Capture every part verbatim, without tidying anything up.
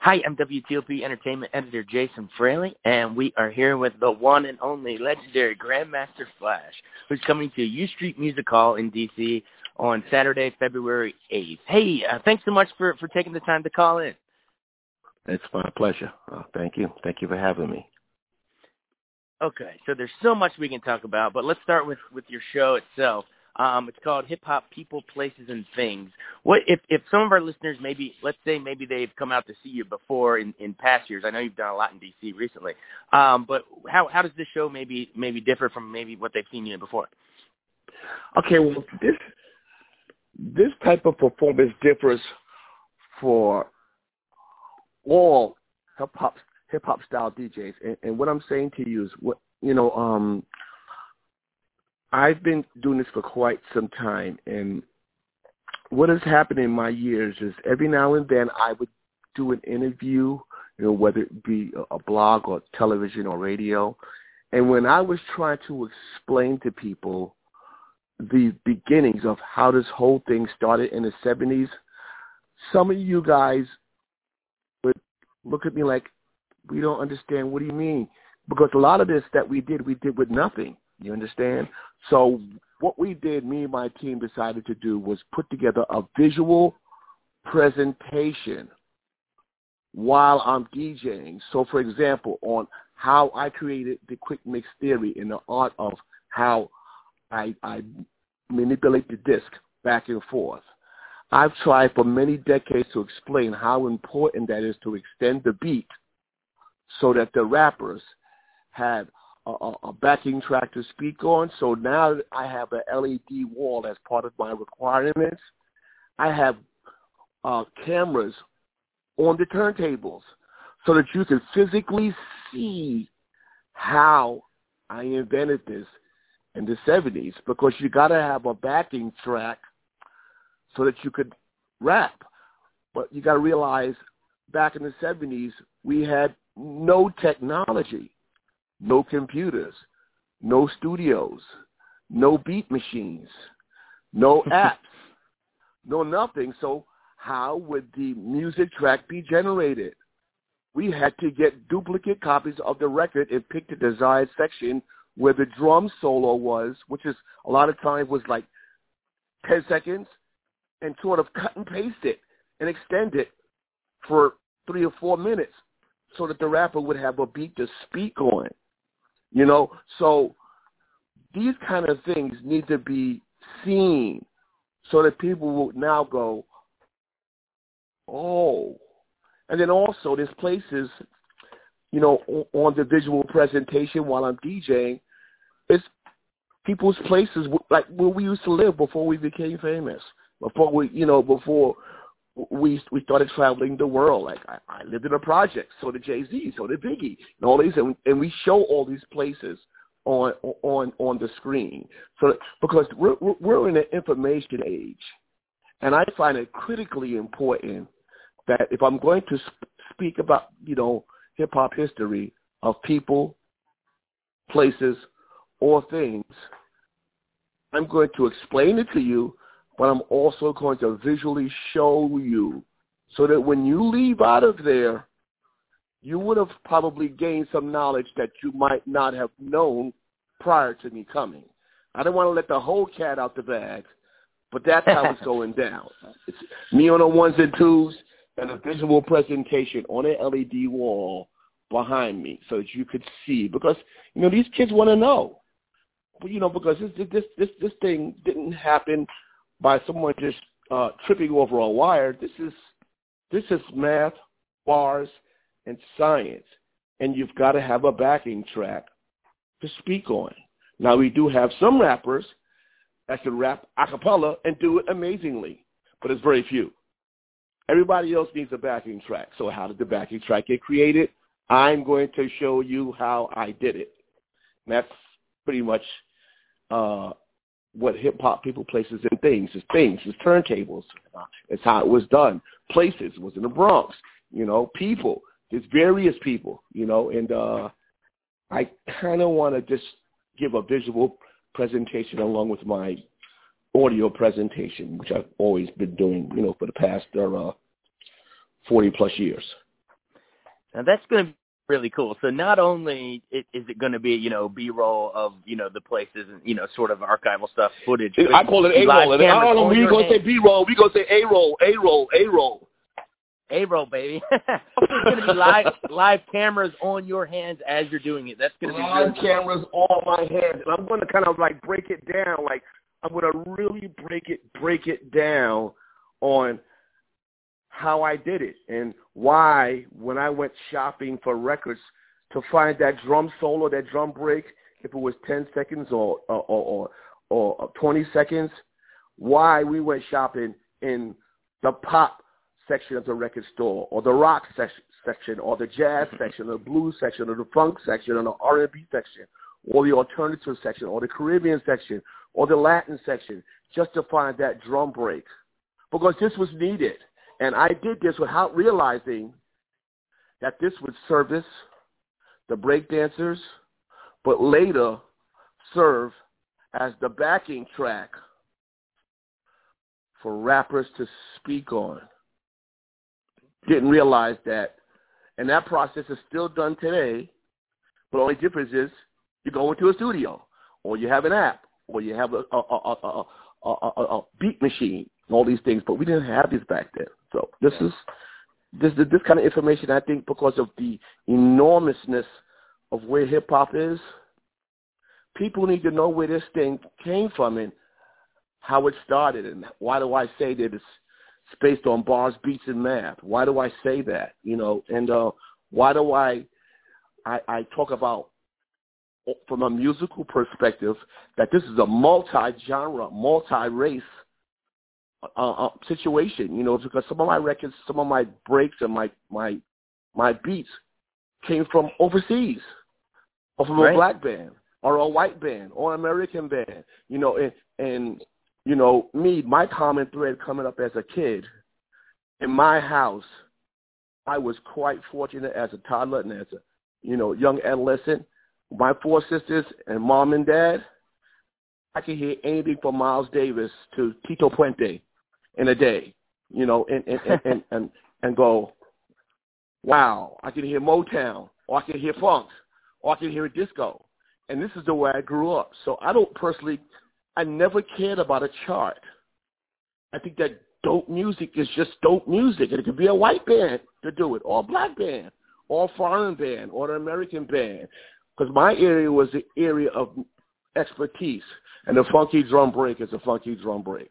Hi, I'm W T O P Entertainment Editor Jason Fraley, and we are here with the one and only legendary Grandmaster Flash, who's coming to U Street Music Hall in D C on Saturday, February eighth. Hey, uh, thanks so much for, for taking the time to call in. It's my pleasure. Uh, thank you. Thank you for having me. Okay, so there's so much we can talk about, but let's start with, with your show itself. Um, it's called Hip Hop People, Places, and Things. What if, if some of our listeners, maybe, let's say maybe they've come out to see you before in, in past years. I know you've done a lot in D C recently. Um, but how how does this show maybe maybe differ from maybe what they've seen you in before? Okay, well, this this type of performance differs for all hip hop hip hop style D Js. And, and what I'm saying to you is, what you know, um, I've been doing this for quite some time, and what has happened in my years is every now and then I would do an interview, you know, whether it be a blog or television or radio, and when I was trying to explain to people the beginnings of how this whole thing started in the seventies, some of you guys would look at me like, we don't understand. What do you mean? Because a lot of this that we did, we did with nothing. You understand? So what we did, me and my team decided to do was put together a visual presentation while I'm DJing. So, for example, on how I created the quick mix theory in the art of how I, I manipulate the disc back and forth. I've tried for many decades to explain how important that is to extend the beat so that the rappers had A, a backing track to speak on. So now I have an L E D wall as part of my requirements. I have uh, cameras on the turntables so that you can physically see how I invented this in the seventies, because you got to have a backing track so that you could rap. But you got to realize back in the seventies, we had no technology. No computers, no studios, no beat machines, no apps, no nothing. So how would the music track be generated? We had to get duplicate copies of the record and pick the desired section where the drum solo was, which is a lot of times was like ten seconds, and sort of cut and paste it and extend it for three or four minutes so that the rapper would have a beat to speak on. You know, so these kind of things need to be seen so that people will now go, oh. And then also there's places, you know, on the visual presentation while I'm DJing, it's people's places like where we used to live before we became famous, before we, you know, before we we started traveling the world. Like I, I lived in a project, so did Jay-Z, so did Biggie, and all these, and, and we show all these places on on on the screen. So because we're we're in an information age, and I find it critically important that if I'm going to sp- speak about, you know, hip hop history of people, places, or things, I'm going to explain it to you, but I'm also going to visually show you so that when you leave out of there, you would have probably gained some knowledge that you might not have known prior to me coming. I don't want to let the whole cat out the bag, but that's how it's going down. It's me on the ones and twos and a visual presentation on an L E D wall behind me so that you could see. Because, you know, these kids want to know. You know, because this this this, this thing didn't happen by someone just uh, tripping over a wire. This is this is math, bars, and science, and you've got to have a backing track to speak on. Now, we do have some rappers that can rap a cappella and do it amazingly, but it's very few. Everybody else needs a backing track. So how did the backing track get created? I'm going to show you how I did it. And that's pretty much uh, what hip-hop people, places, and things. It's things. It's turntables. Uh, it's how it was done. Places. It was in the Bronx. You know, people. There's various people, you know, and uh, I kind of want to just give a visual presentation along with my audio presentation, which I've always been doing, you know, for the past uh, forty-plus years. Now that's going to be really cool. So not only is it going to be, you know, B-roll of, you know, the places and, you know, sort of archival stuff, footage. I call it A-roll. I don't know, we going to say B-roll. We going to say A-roll, A-roll, A-roll. A-roll, baby. It's going to be live live cameras on your hands as you're doing it. That's going to be live really cameras on my hands. And I'm going to kind of like break it down. Like I'm going to really break it break it down on how I did it and why when I went shopping for records to find that drum solo, that drum break, if it was ten seconds or or or, or, or twenty seconds, why we went shopping in the pop section of the record store, or the rock sec- section, or the jazz section, or the blues section, or the funk section, or the R and B section, or the alternative section, or the Caribbean section, or the Latin section, just to find that drum break. Because this was needed. And I did this without realizing that this would service the break dancers, but later serve as the backing track for rappers to speak on. Didn't realize that. And that process is still done today, but the only difference is you go into a studio, or you have an app, or you have a, a, a, a, a, a, a beat machine, and all these things. But we didn't have these back then. So this is this this kind of information, I think, because of the enormousness of where hip-hop is, people need to know where this thing came from and how it started. And why do I say that it's It's based on bars, beats, and math. Why do I say that? You know, and uh, why do I, I I talk about from a musical perspective that this is a multi-genre, multi-race uh, uh, situation. You know, because some of my records, some of my breaks, and my my my beats came from overseas, or from right. a black band, or a white band, or an American band. You know, and and. You know, me, my common thread coming up as a kid, in my house, I was quite fortunate as a toddler and as a, you know, young adolescent. My four sisters and mom and dad, I could hear anything from Miles Davis to Tito Puente in a day, you know, and and, and, and, and, and go, wow, I can hear Motown, or I can hear funk, or I can hear disco. And this is the way I grew up. So I don't personally... I never cared about a chart. I think that dope music is just dope music. And it could be a white band to do it, or a black band, or a foreign band, or an American band. Because my area was the area of expertise. And the funky drum break is a funky drum break.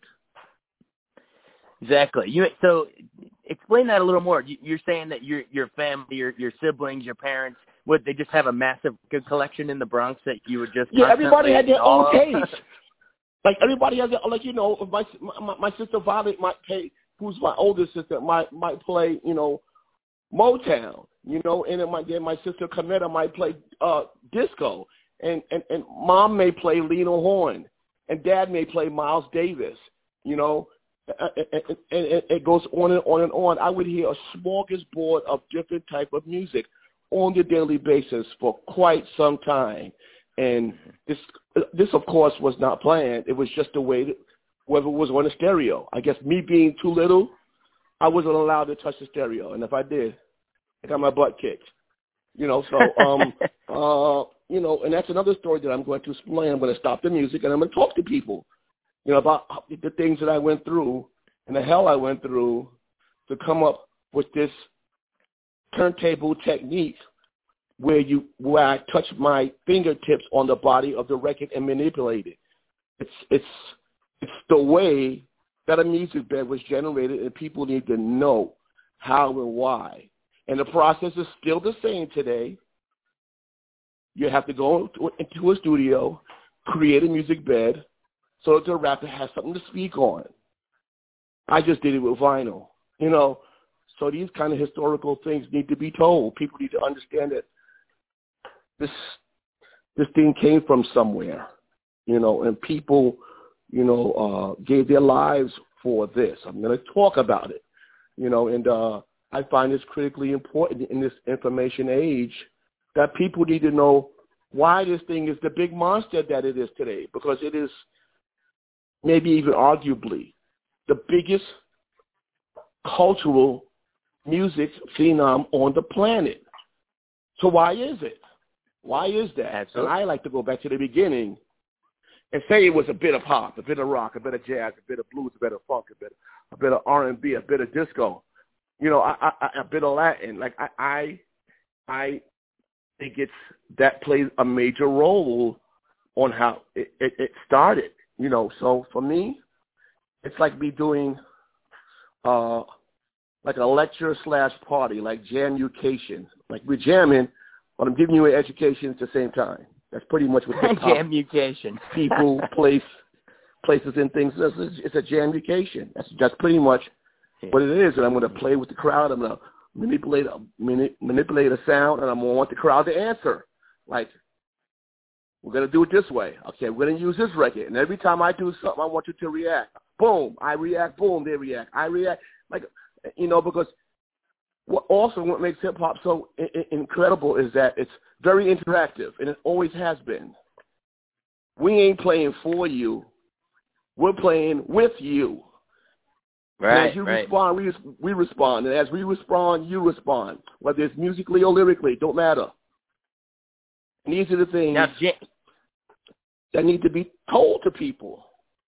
Exactly. You so explain that a little more. You're saying that your your family, your your siblings, your parents, would they just have a massive good collection in the Bronx that you would just yeah? Everybody had their own taste. Like everybody has, a, like you know, my, my my sister Violet might play, who's my older sister, might might play, you know, Motown, you know, and then my then my sister Cornetta might play uh, disco, and, and and mom may play Lena Horne, and dad may play Miles Davis, you know, and, and, and it goes on and on and on. I would hear a smorgasbord of different type of music on the daily basis for quite some time. And this, this of course, was not planned. It was just the way that whoever was on the stereo. I guess me being too little, I wasn't allowed to touch the stereo. And if I did, I got my butt kicked. You know, so, um, uh, you know, and that's another story that I'm going to explain. I'm going to stop the music and I'm going to talk to people, you know, about the things that I went through and the hell I went through to come up with this turntable technique where you where I touch my fingertips on the body of the record and manipulate it. It's it's it's the way that a music bed was generated, and people need to know how and why. And the process is still the same today. You have to go into a studio, create a music bed, so that the rapper has something to speak on. I just did it with vinyl, you know. So these kind of historical things need to be told. People need to understand that this this thing came from somewhere, you know, and people, you know, uh, gave their lives for this. I'm going to talk about it, you know, and uh, I find this critically important in this information age that people need to know why this thing is the big monster that it is today, because it is maybe even arguably the biggest cultural music phenom on the planet. So why is it? Why is that? Absolutely. And I like to go back to the beginning and say it was a bit of pop, a bit of rock, a bit of jazz, a bit of blues, a bit of funk, a bit, a bit of R and B, a bit of disco. You know, I, I, a bit of Latin. Like I, I, I think it's that plays a major role on how it, it, it started. You know, so for me, it's like me doing, uh, like a lecture slash party, like jam-ucation. Like we're jamming, but I'm giving you an education at the same time. That's pretty much what hip hop jam-ucation. people, place, places, and things. It's, it's a jam-ucation. That's that's pretty much what it is. And I'm going to play with the crowd. I'm going to manipulate a mani- manipulate a sound, and I'm going to want the crowd to answer. Like, we're going to do it this way. Okay, we're going to use this record. And every time I do something, I want you to react. Boom, I react. Boom, they react. I react. Like, you know, because what also what makes hip hop so I- I- incredible is that it's very interactive, and it always has been. We ain't playing for you; we're playing with you. Right, and as you right. respond, we we respond, and as we respond, you respond. Whether it's musically or lyrically, don't matter. And these are the things Now, Jam- that need to be told to people.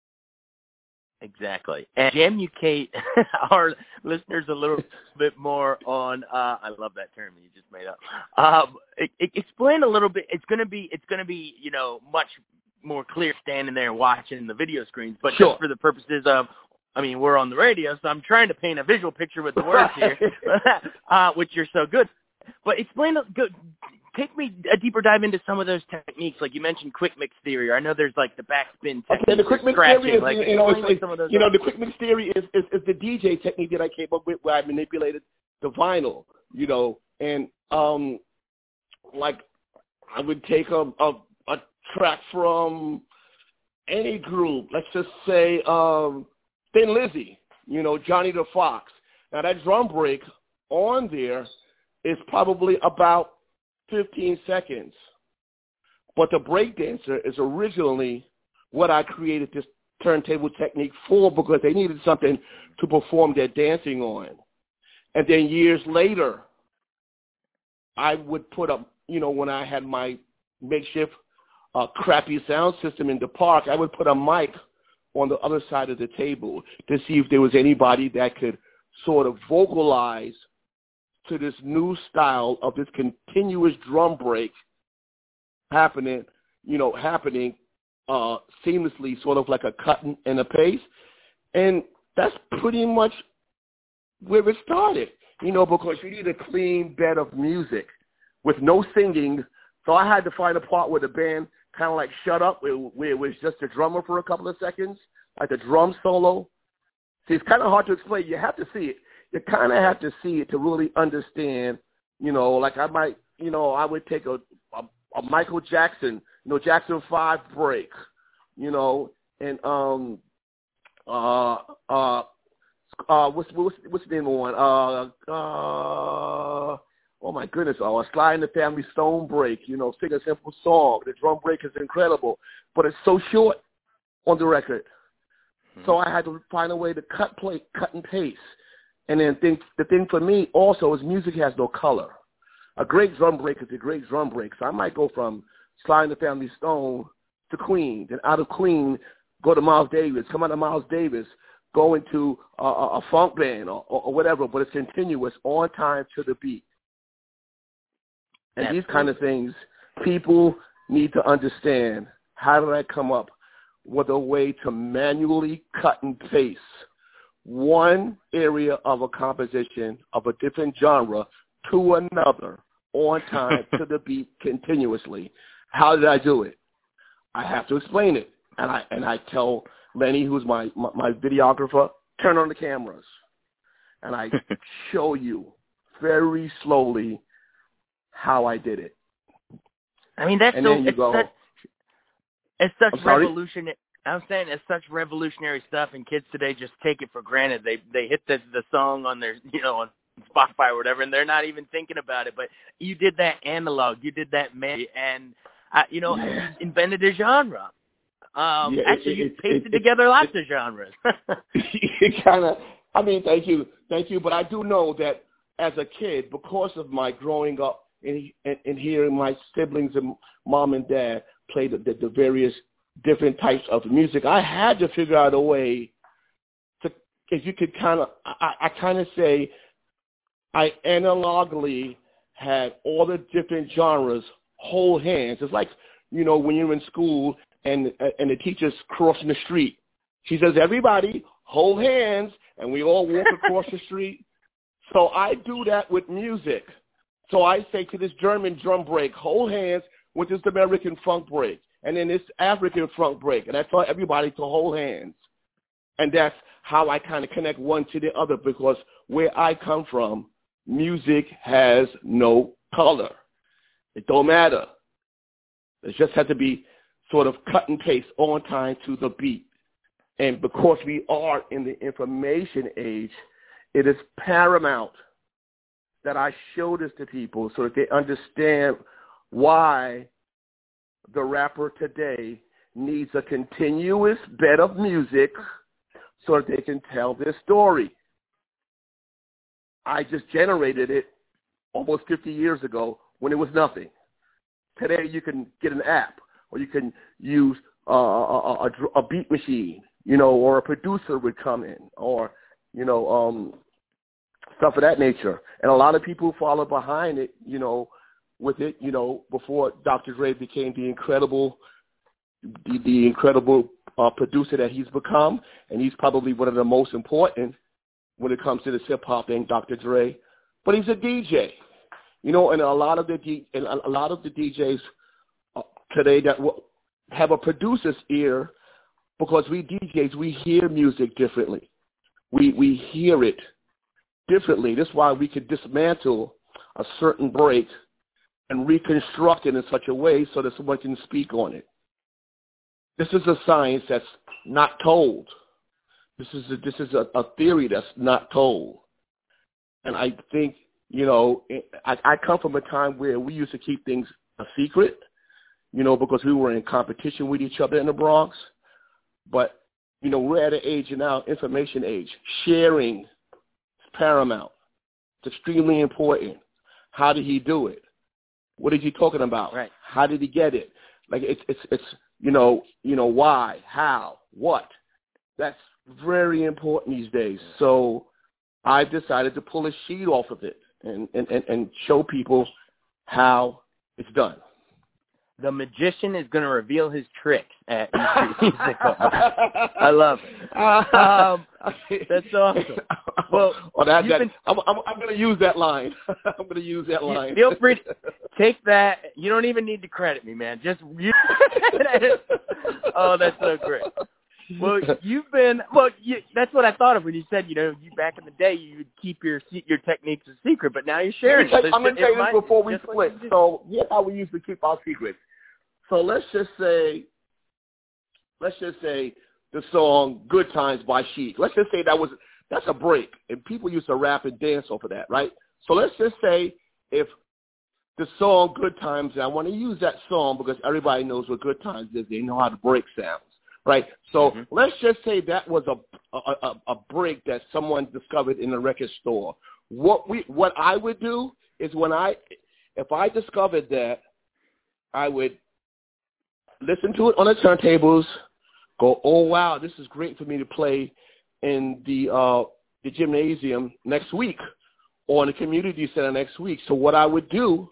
Exactly. And jam-ucate our listeners a little bit more on, uh, I love that term you just made up. Um, it, it, explain a little bit. It's going to be, it's going to be, you know, much more clear standing there watching the video screens, but Sure. just for the purposes of, I mean, we're on the radio, so I'm trying to paint a visual picture with the words here, uh, which you're so good. But explain, go, take me a deeper dive into some of those techniques. Like you mentioned quick mix theory. I know there's like the backspin technique. Okay, the quick mix theory is, like, you know, it's, some of those you know, are. the quick mix theory is, is, is the D J technique that I came up with where I manipulated the vinyl, you know, and um, like I would take a, a, a track from any group, let's just say um, Thin Lizzy, you know, Johnny the Fox. Now that drum break on there is probably about fifteen seconds. But the breakdancer is originally what I created this turntable technique for because they needed something to perform their dancing on. And then years later, I would put up, you know, when I had my makeshift uh, crappy sound system in the park, I would put a mic on the other side of the table to see if there was anybody that could sort of vocalize to this new style of this continuous drum break happening, you know, happening uh, seamlessly, sort of like a cut and a paste. And that's pretty much where it started, you know, because you need a clean bed of music with no singing. So I had to find a part where the band kind of like shut up, where, where it was just a drummer for a couple of seconds, like a drum solo. See, it's kind of hard to explain. You have to see it. You kind of have to see it to really understand, you know, like I might, you know, I would take a, a, a Michael Jackson, you know, Jackson five break, you know, and, um, uh, uh, uh, what's, what's, what's the name of one? Uh, uh, oh my goodness, oh, a Sly and the Family Stone break, you know, sing a simple song. The drum break is incredible, but it's so short on the record. Mm-hmm. So I had to find a way to cut, play, cut and paste. And then think, the thing for me also is music has no color. A great drum break is a great drum break. So I might go from Sly and the Family Stone to Queen, then out of Queen, go to Miles Davis, come out of Miles Davis, go into a, a, a funk band or, or, or whatever, but it's continuous, on time to the beat. And Absolutely. These kind of things, people need to understand, how did I come up with a way to manually cut and paste one area of a composition of a different genre to another on time to the beat continuously? How did I do it? I have to explain it. And I and I tell Lenny, who's my, my, my videographer, turn on the cameras. And I show you very slowly how I did it. I mean, that's and so, then you it's, go, such, it's such I'm sorry? revolutionary. I'm saying it's such revolutionary stuff, and kids today just take it for granted. They they hit the the song on their, you know, on Spotify or whatever, and they're not even thinking about it. But you did that analog, you did that man, and uh, you know, yeah. you invented a genre. Um, yeah, actually, it, you it, pasted it, together it, lots it, of genres. It kind of, I mean, thank you, thank you. But I do know that as a kid, because of my growing up and, and, and hearing my siblings and mom and dad play the, the, the various different types of music, I had to figure out a way to, if you could kind of, I, I kind of say, I analogically had all the different genres hold hands. It's like, you know, when you're in school and and the teacher's crossing the street. She says, everybody hold hands, and we all walk across the street. So I do that with music. So I say to this German drum break, hold hands with this American funk break, and then this African funk break, and I tell everybody to hold hands. And that's how I kind of connect one to the other, because where I come from, music has no color. It don't matter. It just has to be sort of cut and paste on time to the beat. And because we are in the information age, it is paramount that I show this to people so that they understand why the rapper today needs a continuous bed of music so that they can tell their story. I just generated it almost fifty years ago when it was nothing. Today you can get an app, or you can use uh, a, a, a beat machine, you know, or a producer would come in, or, you know, um, stuff of that nature. And a lot of people follow behind it, you know, with it, you know, before Doctor Dre became the incredible, the, the incredible uh, producer that he's become. And he's probably one of the most important when it comes to this hip-hop thing, Doctor Dre. But he's a D J, you know, and a lot of the D, and a lot of the D Js uh, today that w- have a producer's ear, because we D Js, we hear music differently. We we hear it differently. That's why we could dismantle a certain break and reconstruct it in such a way so that someone can speak on it. This is a science that's not told. This is a, this is a, a theory that's not told. And I think, you know, I, I come from a time where we used to keep things a secret, you know, because we were in competition with each other in the Bronx. But, you know, we're at an age now, information age. Sharing is paramount. It's extremely important. How did he do it? What is he talking about? Right. How did he get it? Like, it's, it's, it's, you know, you know, why, how, what? That's very important these days. So I decided to pull a sheet off of it and, and, and, and show people how it's done. The magician is going to reveal his tricks at East Musical. I love it. Um, that's awesome. Well, well that, that, been, I'm, I'm, I'm going to use that line. I'm going to use that line. Feel free to take that. You don't even need to credit me, man. Just use it. Oh, that's so great. Well, you've been well. You, that's what I thought of when you said, you know, you back in the day you would keep your your techniques a secret, but now you're sharing it. I'm going to tell you this before we split. So here's how we used to keep our secrets. So let's just say, let's just say the song "Good Times" by Chic. Let's just say that was that's a break, and people used to rap and dance over that, right? So let's just say if the song "Good Times," and I want to use that song because everybody knows what "Good Times" is. They know how the break sounds. Right, so mm-hmm. let's just say that was a, a a break that someone discovered in a record store. What we what I would do is when I if I discovered that, I would listen to it on the turntables, go, oh wow, this is great for me to play in the uh, the gymnasium next week or in the community center next week. So what I would do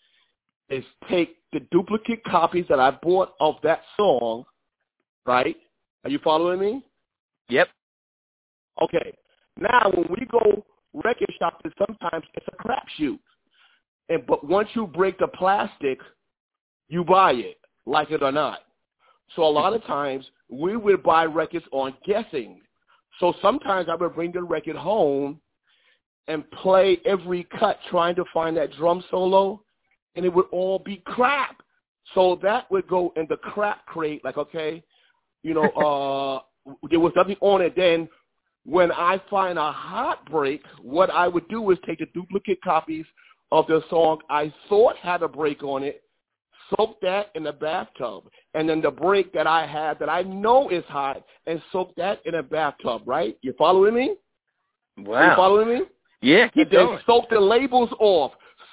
is take the duplicate copies that I bought of that song. Right? Are you following me? Yep. Okay. Now, when we go record shopping, sometimes it's a crapshoot. And but once you break the plastic, you buy it, like it or not. So a lot of times we would buy records on guessing. So sometimes I would bring the record home and play every cut trying to find that drum solo, and it would all be crap. So that would go in the crap crate, like, okay, you know, uh, there was nothing on it. Then when I find a hot break, what I would do is take the duplicate copies of the song I thought had a break on it, soak that in the bathtub, and then the break that I have that I know is hot, and soak that in a bathtub, right? You following me? Wow. You following me? Yeah, keep and then going. soak the labels off.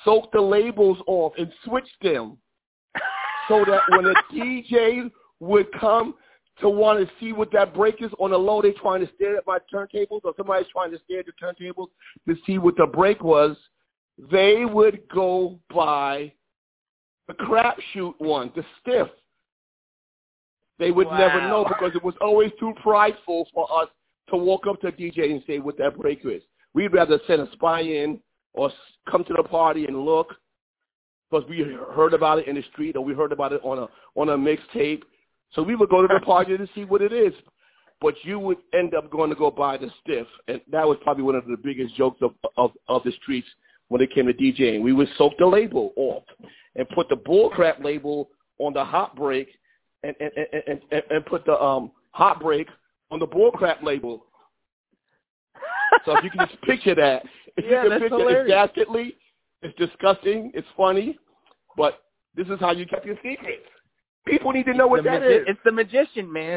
soak the labels off and switch them so that when a D J would come to want to see what that break is on the low, they're trying to stare at my turntables, or somebody's trying to stare at the turntables to see what the break was, they would go by the crapshoot one, the stiff. They would Wow. never know because it was always too prideful for us to walk up to a D J and say what that break is. We'd rather send a spy in or come to the party and look because we heard about it in the street or we heard about it on a on a mixtape. So we would go to the party to see what it is. But you would end up going to go buy the stiff. And that was probably one of the biggest jokes of, of, of the streets when it came to DJing. We would soak the label off and put the bullcrap label on the hot break and, and, and, and, and put the um, hot break on the bullcrap label. So if you can just picture that. If yeah, you can that's picture hilarious. it, it's dastardly, it's disgusting, it's funny, but this is how you kept your secrets. People need to know what the that magi- is. It's the magician, man.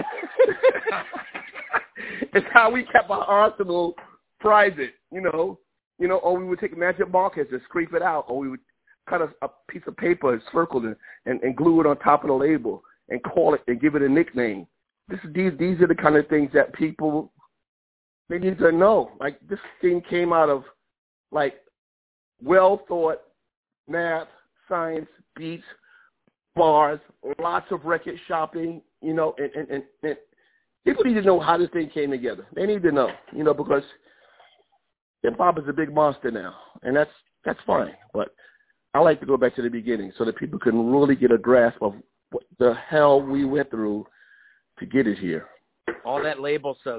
It's how we kept our arsenal private, you know. You know, or we would take magic markers and scrape it out, or we would cut a, a piece of paper and circle it and, and glue it on top of the label and call it and give it a nickname. This, these, these are the kind of things that people, they need to know. Like, this thing came out of, like, well-thought math, science, beats, bars, lots of record shopping, you know, and, and, and, and people need to know how this thing came together. They need to know, you know, because hip-hop is a big monster now, and that's that's fine. But I like to go back to the beginning so that people can really get a grasp of what the hell we went through to get it here. All that label soak.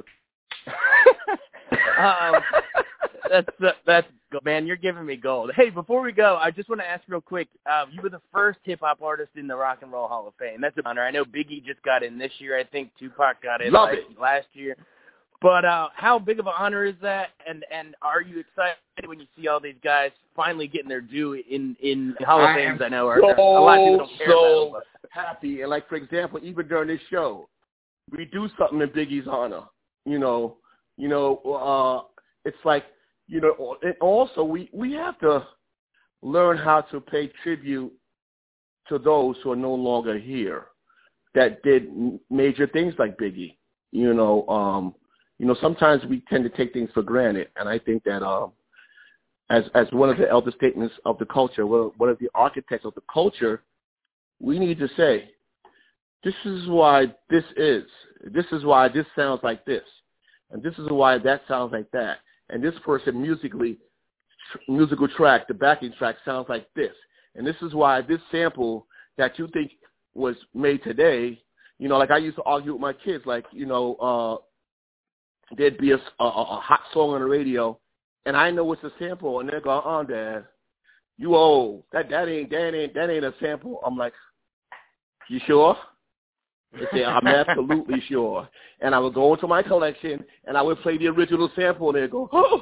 um, that's that's man, you're giving me gold. Hey, before we go, I just want to ask real quick. Um, you were the first hip hop artist in the Rock and Roll Hall of Fame. That's an honor. I know Biggie just got in this year. I think Tupac got in Love like it. last year. But uh, how big of an honor is that? And and are you excited when you see all these guys finally getting their due in in Hall of Fames? I know are, so, a lot of people don't care so about. happy. And like, for example, even during this show, we do something in Biggie's honor. You know, you know, uh, it's like, you know, and also we, we have to learn how to pay tribute to those who are no longer here that did major things like Biggie. You know, um, you know, sometimes we tend to take things for granted, and I think that um, as as one of the elder statements of the culture, one of the architects of the culture, we need to say, this is why this is. This is why this sounds like this. And this is why that sounds like that. And this person musically, tr- musical track, the backing track sounds like this. And this is why this sample that you think was made today, you know, like I used to argue with my kids, like, you know, uh, there'd be a, a, a hot song on the radio, and I know it's a sample, and they go, uh-uh, Dad, you old. That that ain't that ain't that ain't a sample. I'm like, you sure? They say, I'm absolutely sure. And I would go into my collection, and I would play the original sample, and they'd go, oh,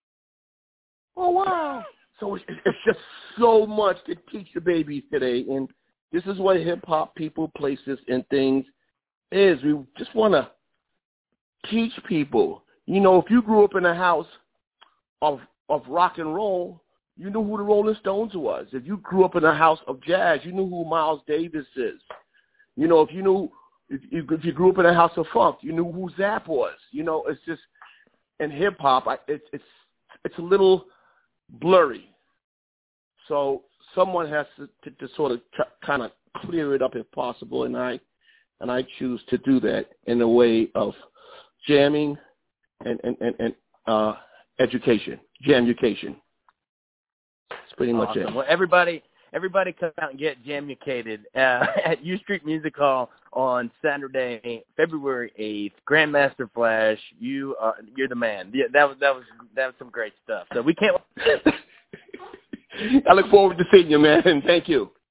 oh wow. So it's, it's just so much to teach the babies today, and this is what hip-hop, people, places, and things is. We just want to teach people. You know, if you grew up in a house of of rock and roll, you knew who the Rolling Stones was. If you grew up in a house of jazz, you knew who Miles Davis is. You know, if you knew, if you, if you grew up in a house of funk, you knew who Zapp was. You know, it's just, in hip hop, it's it's it's a little blurry. So someone has to, to, to sort of tr- kind of clear it up if possible, and I and I choose to do that in a way of jamming and and and, and uh, education, jamucation. That's pretty much Awesome. it. Well, everybody. Everybody come out and get jamucated uh, at U Street Music Hall on Saturday, February eighth. Grandmaster Flash, you are you're the man. Yeah, that was that was that was some great stuff. So we can't. I look forward to seeing you, man. Thank you.